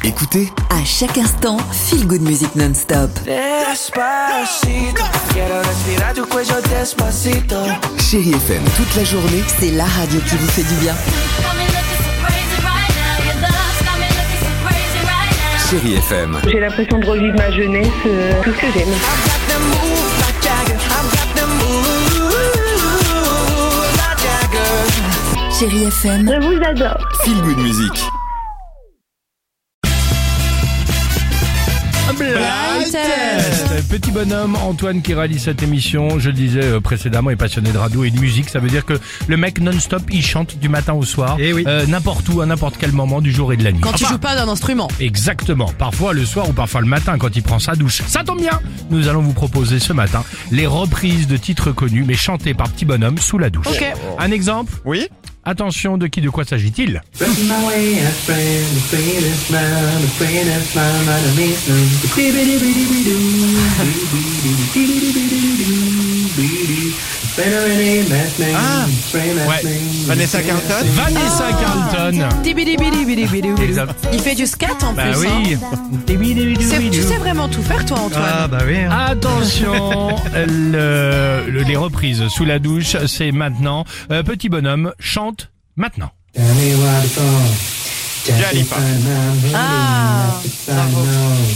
Écoutez, À chaque instant, feel good music non-stop. Despacito, quiero respirar tu cuello despacito. Chérie FM toute la journée. C'est la radio qui vous fait du bien. Chérie FM. J'ai l'impression de revivre ma jeunesse, tout ce que j'aime. Got them moves like Jagger. I've got them moves like Jagger. Chérie FM, Je vous adore. Feel good music. Blind Test. Petit bonhomme Antoine qui réalise cette émission, je le disais précédemment, est passionné de radio et de musique. Ça veut dire que le mec non-stop, il chante du matin au soir, n'importe où, à n'importe quel moment du jour et de la nuit. Quand tu joues pas d'un instrument. Exactement, parfois le soir ou parfois le matin quand il prend sa douche. Ça tombe bien, nous allons vous proposer ce matin les reprises de titres connus mais chantés par Petit Bonhomme sous la douche. Ok. Un exemple ? Oui. Attention, de quoi s'agit-il ? Vanessa Carlton. Vanessa Carlton. Tibidibidibidibidou. Exact. Il fait du scat en Bah plus. oui. Tu sais vraiment tout faire toi Antoine. Ah bah oui. Attention, les reprises sous la douche, c'est maintenant. Petit bonhomme chante maintenant. Jalipa. Ah, bravo.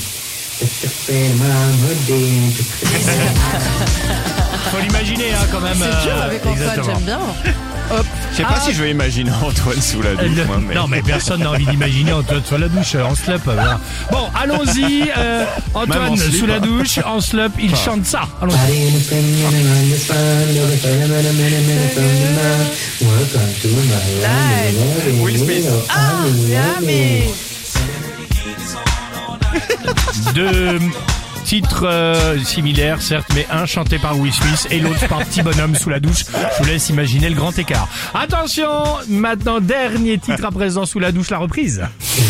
Faut l'imaginer quand même. C'est dur avec Antoine, exactement. j'aime bien. Hop. Je sais pas si je vais imaginer Antoine sous la douche, moi, mais... Non mais personne n'a envie d'imaginer Antoine sous la douche en slip. Voilà. Bon, allons-y. Même Antoine en slip, sous la hein. douche, en slip, il chante ça. Allons-y. Will Smith. Ah, mais Deux titres similaires, certes, mais un chanté par Will Smith et l'autre par Petit Bonhomme sous la douche. Je vous laisse imaginer le grand écart. Attention, maintenant, dernier titre à présent sous la douche, la reprise.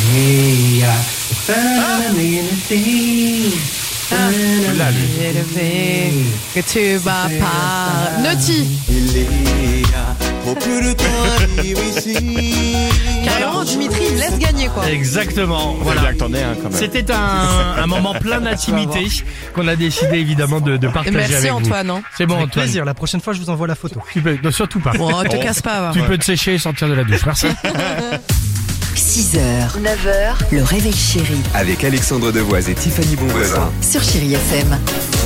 Là, lui. élevé que tu vas par Naughty. Carrément Dimitri il me laisse gagner quoi. Exactement. Voilà. Voilà. Bien que t'en aies un, quand même. C'était un moment plein d'intimité qu'on a décidé évidemment de partager Merci avec Antoine. vous. Hein. C'est bon, Avec Antoine. plaisir, la prochaine fois je vous envoie la photo. Tu peux, non, surtout pas. Bon, te casse pas. Va. Tu peux te sécher et sortir de la douche. Merci. 6h, 9h, le réveil chéri Avec Alexandre Devoise et Tiffany Bonvoisin. sur Chérie FM.